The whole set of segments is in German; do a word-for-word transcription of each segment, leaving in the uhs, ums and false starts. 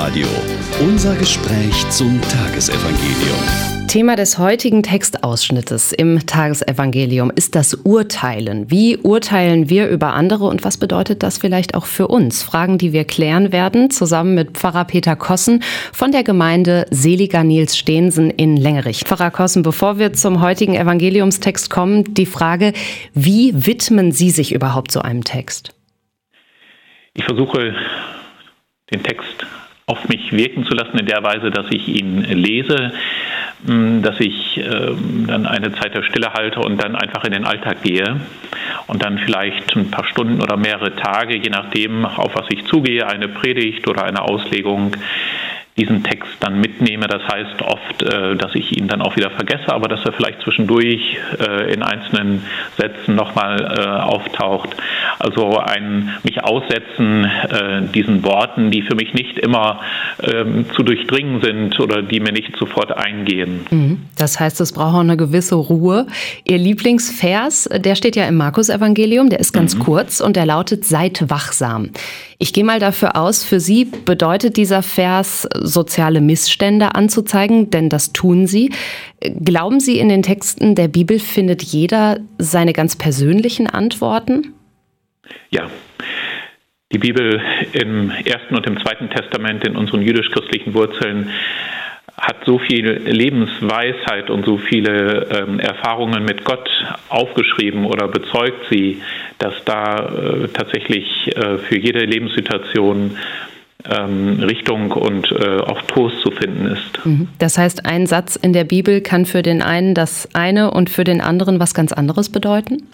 Domradio. Unser Gespräch zum Tagesevangelium. Thema des heutigen Textausschnittes im Tagesevangelium ist das Urteilen. Wie urteilen wir über andere und was bedeutet das vielleicht auch für uns? Fragen, die wir klären werden, zusammen mit Pfarrer Peter Kossen von der Gemeinde Seliger Nils Steensen in Lengerich. Pfarrer Kossen, bevor wir zum heutigen Evangeliumstext kommen, die Frage, wie widmen Sie sich überhaupt so einem Text? Ich versuche, den Text auf mich wirken zu lassen in der Weise, dass ich ihn lese, dass ich äh, dann eine Zeit der Stille halte und dann einfach in den Alltag gehe und dann vielleicht ein paar Stunden oder mehrere Tage, je nachdem, auf was ich zugehe, eine Predigt oder eine Auslegung, diesen Text dann mitnehme. Das heißt oft, äh, dass ich ihn dann auch wieder vergesse, aber dass er vielleicht zwischendurch äh, in einzelnen Sätzen nochmal äh, auftaucht. Also ein mich aussetzen äh, diesen Worten, die für mich nicht immer ähm, zu durchdringen sind oder die mir nicht sofort eingehen. Das heißt, es braucht auch eine gewisse Ruhe. Ihr Lieblingsvers, der steht ja im Markus-Evangelium, der ist ganz mhm. kurz und der lautet, seid wachsam. Ich gehe mal dafür aus, für Sie bedeutet dieser Vers, soziale Missstände anzuzeigen, denn das tun Sie. Glauben Sie, in den Texten der Bibel findet jeder seine ganz persönlichen Antworten? Ja. Die Bibel im Ersten und im Zweiten Testament, in unseren jüdisch-christlichen Wurzeln, hat so viel Lebensweisheit und so viele ähm, Erfahrungen mit Gott aufgeschrieben oder bezeugt sie, dass da äh, tatsächlich äh, für jede Lebenssituation ähm, Richtung und äh, auch Trost zu finden ist. Das heißt, ein Satz in der Bibel kann für den einen das eine und für den anderen was ganz anderes bedeuten?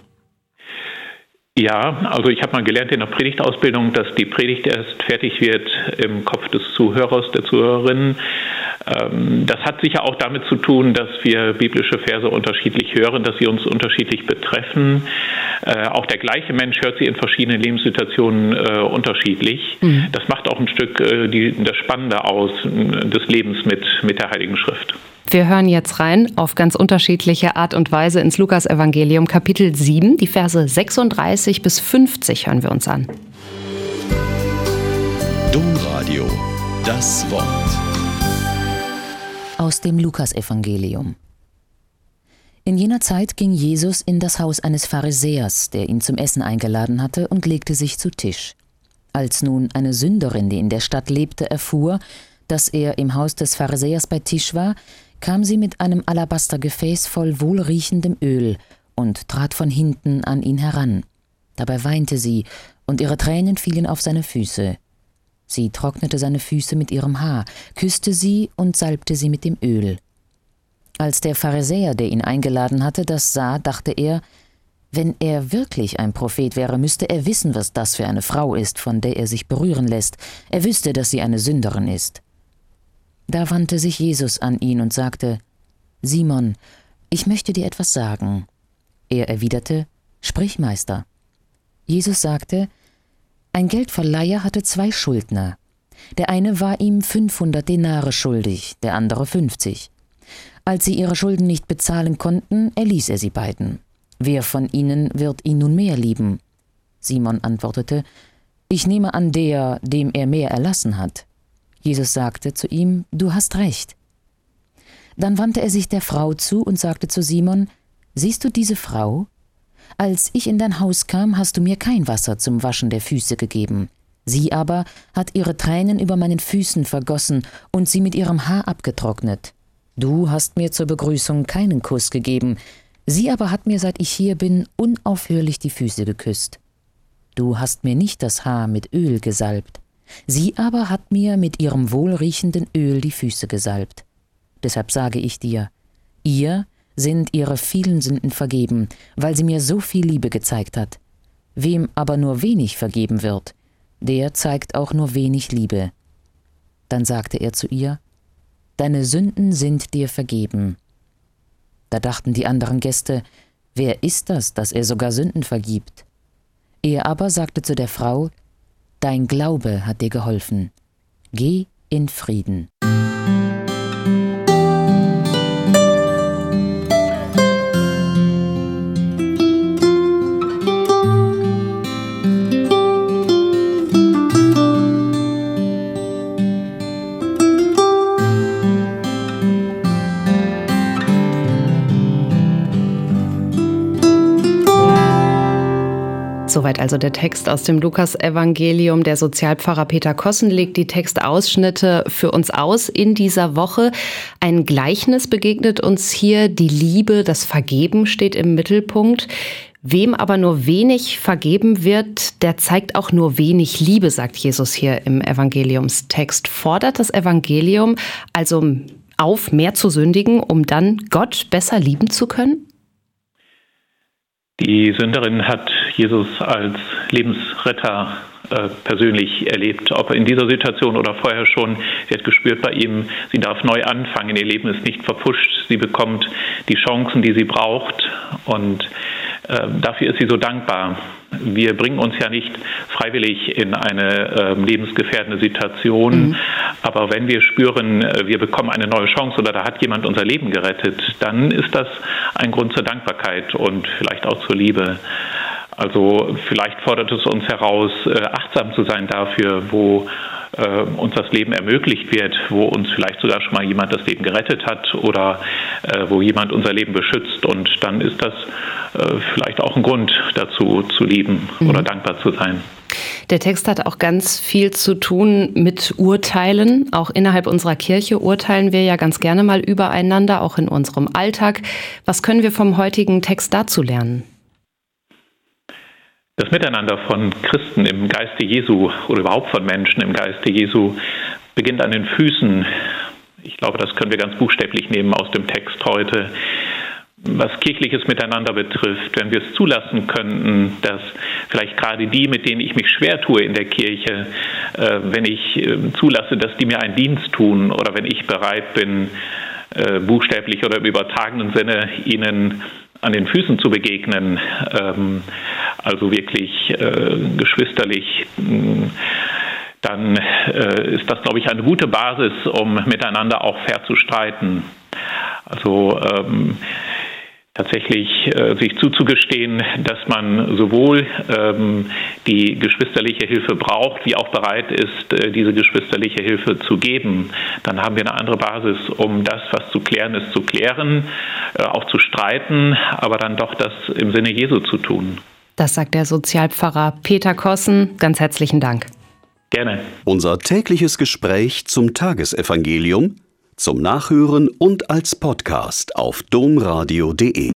Ja, also ich habe mal gelernt in der Predigtausbildung, dass die Predigt erst fertig wird im Kopf des Zuhörers, der Zuhörerin. Das hat sicher auch damit zu tun, dass wir biblische Verse unterschiedlich hören, dass sie uns unterschiedlich betreffen. Auch der gleiche Mensch hört sie in verschiedenen Lebenssituationen unterschiedlich. Mhm. Das macht auch ein Stück die, das Spannende aus des Lebens mit, mit der Heiligen Schrift. Wir hören jetzt rein auf ganz unterschiedliche Art und Weise ins Lukas-Evangelium, Kapitel sieben, die Verse sechsunddreißig bis fünfzig hören wir uns an. Domradio, das Wort. Aus dem Lukas-Evangelium. In jener Zeit ging Jesus in das Haus eines Pharisäers, der ihn zum Essen eingeladen hatte, und legte sich zu Tisch. Als nun eine Sünderin, die in der Stadt lebte, erfuhr, dass er im Haus des Pharisäers bei Tisch war, kam sie mit einem Alabastergefäß voll wohlriechendem Öl und trat von hinten an ihn heran. Dabei weinte sie, und ihre Tränen fielen auf seine Füße. Sie trocknete seine Füße mit ihrem Haar, küsste sie und salbte sie mit dem Öl. Als der Pharisäer, der ihn eingeladen hatte, das sah, dachte er, wenn er wirklich ein Prophet wäre, müsste er wissen, was das für eine Frau ist, von der er sich berühren lässt. Er wüsste, dass sie eine Sünderin ist. Da wandte sich Jesus an ihn und sagte, »Simon, ich möchte dir etwas sagen.« Er erwiderte, »Sprich, Meister.« Jesus sagte, »Ein Geldverleiher hatte zwei Schuldner. Der eine war ihm fünfhundert Denare schuldig, der andere fünfzig. Als sie ihre Schulden nicht bezahlen konnten, erließ er sie beiden. Wer von ihnen wird ihn nun mehr lieben?« Simon antwortete, »Ich nehme an, der, dem er mehr erlassen hat.« Jesus sagte zu ihm, »Du hast recht.« Dann wandte er sich der Frau zu und sagte zu Simon, »Siehst du diese Frau? Als ich in dein Haus kam, hast du mir kein Wasser zum Waschen der Füße gegeben. Sie aber hat ihre Tränen über meinen Füßen vergossen und sie mit ihrem Haar abgetrocknet. Du hast mir zur Begrüßung keinen Kuss gegeben, sie aber hat mir, seit ich hier bin, unaufhörlich die Füße geküsst. Du hast mir nicht das Haar mit Öl gesalbt. Sie aber hat mir mit ihrem wohlriechenden Öl die Füße gesalbt. Deshalb sage ich dir, ihr sind ihre vielen Sünden vergeben, weil sie mir so viel Liebe gezeigt hat. Wem aber nur wenig vergeben wird, der zeigt auch nur wenig Liebe. Dann sagte er zu ihr, »Deine Sünden sind dir vergeben.« Da dachten die anderen Gäste, »Wer ist das, dass er sogar Sünden vergibt?« Er aber sagte zu der Frau, »Dein Glaube hat dir geholfen. Geh in Frieden.« Soweit also der Text aus dem Lukas-Evangelium. Der Sozialpfarrer Peter Kossen legt die Textausschnitte für uns aus in dieser Woche. Ein Gleichnis begegnet uns hier. Die Liebe, das Vergeben steht im Mittelpunkt. Wem aber nur wenig vergeben wird, der zeigt auch nur wenig Liebe, sagt Jesus hier im Evangeliumstext. Fordert das Evangelium also auf, mehr zu sündigen, um dann Gott besser lieben zu können? Die Sünderin hat Jesus als Lebensretter äh, persönlich erlebt, ob in dieser Situation oder vorher schon. Sie hat gespürt bei ihm, sie darf neu anfangen, ihr Leben ist nicht verpfuscht, sie bekommt die Chancen, die sie braucht, und äh, dafür ist sie so dankbar. Wir bringen uns ja nicht freiwillig in eine äh, lebensgefährdende Situation, mhm. aber wenn wir spüren, wir bekommen eine neue Chance oder da hat jemand unser Leben gerettet, dann ist das ein Grund zur Dankbarkeit und vielleicht auch zur Liebe. Also vielleicht fordert es uns heraus, äh, achtsam zu sein dafür, wo äh, uns das Leben ermöglicht wird, wo uns vielleicht sogar schon mal jemand das Leben gerettet hat oder äh, wo jemand unser Leben beschützt, und dann ist das äh, vielleicht auch ein Grund dazu zu lieben mhm. oder dankbar zu sein. Der Text hat auch ganz viel zu tun mit Urteilen. Auch innerhalb unserer Kirche urteilen wir ja ganz gerne mal übereinander, auch in unserem Alltag. Was können wir vom heutigen Text dazu lernen? Das Miteinander von Christen im Geiste Jesu oder überhaupt von Menschen im Geiste Jesu beginnt an den Füßen. Ich glaube, das können wir ganz buchstäblich nehmen aus dem Text heute. Was kirchliches Miteinander betrifft, wenn wir es zulassen könnten, dass vielleicht gerade die, mit denen ich mich schwer tue in der Kirche, äh, wenn ich äh, zulasse, dass die mir einen Dienst tun oder wenn ich bereit bin, äh, buchstäblich oder im übertragenen Sinne ihnen an den Füßen zu begegnen, ähm, also wirklich äh, geschwisterlich, dann äh, ist das, glaube ich, eine gute Basis, um miteinander auch fair zu streiten. Also ähm, tatsächlich äh, sich zuzugestehen, dass man sowohl ähm, die geschwisterliche Hilfe braucht, wie auch bereit ist, äh, diese geschwisterliche Hilfe zu geben. Dann haben wir eine andere Basis, um das, was zu klären ist, zu klären, äh, auch zu streiten, aber dann doch das im Sinne Jesu zu tun. Das sagt der Sozialpfarrer Peter Kossen. Ganz herzlichen Dank. Gerne. Unser tägliches Gespräch zum Tagesevangelium, zum Nachhören und als Podcast auf domradio punkt de.